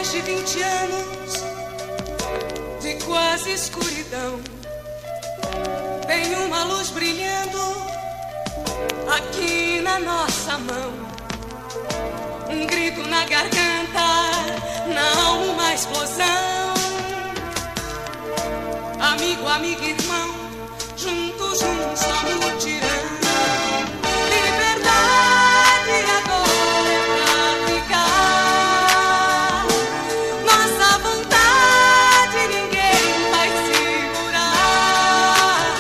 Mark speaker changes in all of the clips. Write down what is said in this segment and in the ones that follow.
Speaker 1: Depois de 20 anos de quase escuridão, tem uma luz brilhando aqui na nossa mão. Um grito na garganta, na alma uma explosão. Amigo, amiga, irmão, juntos num só mutirão. Liberdade agora pra ficar. Nossa vontade ninguém vai segurar.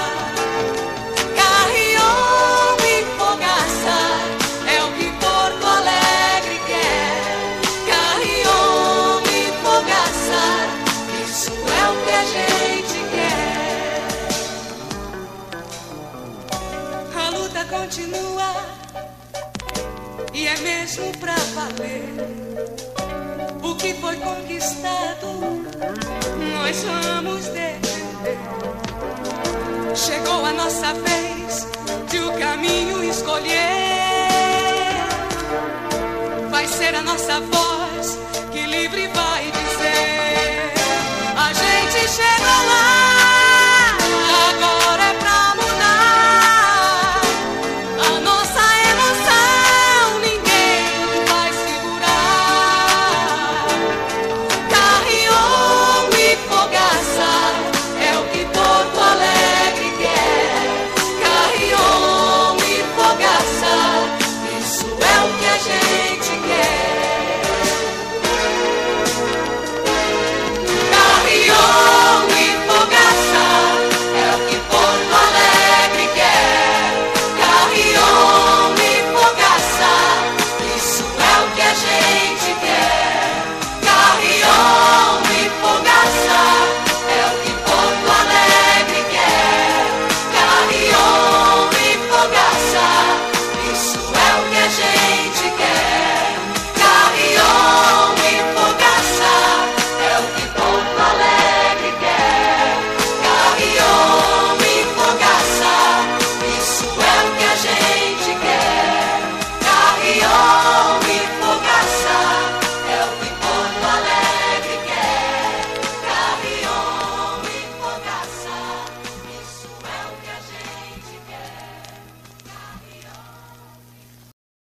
Speaker 1: Carrião e fogaça é o que Porto Alegre quer. Carrião e fogaça, isso é o que a gente quer. A luta continua e é mesmo pra valer. O que foi conquistado nós vamos defender. Chegou a nossa vez de o caminho escolher. Vai ser a nossa voz que livre vai dizer: a gente chegou lá.